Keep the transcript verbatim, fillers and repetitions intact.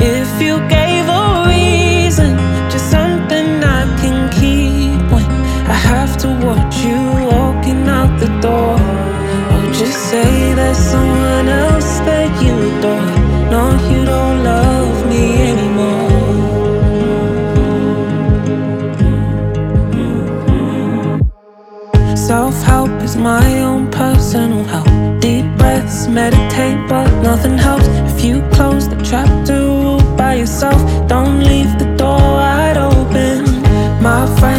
If you gave a reason, just something I can keep when I have to watch you walking out the door. Or just say there's someone else that you adore. No, you don't love me anymore. Self-help is my own personal help. Deep breaths, meditate, but nothing helps if you close the chapter all by yourself. Don't leave the door wide open. My friend,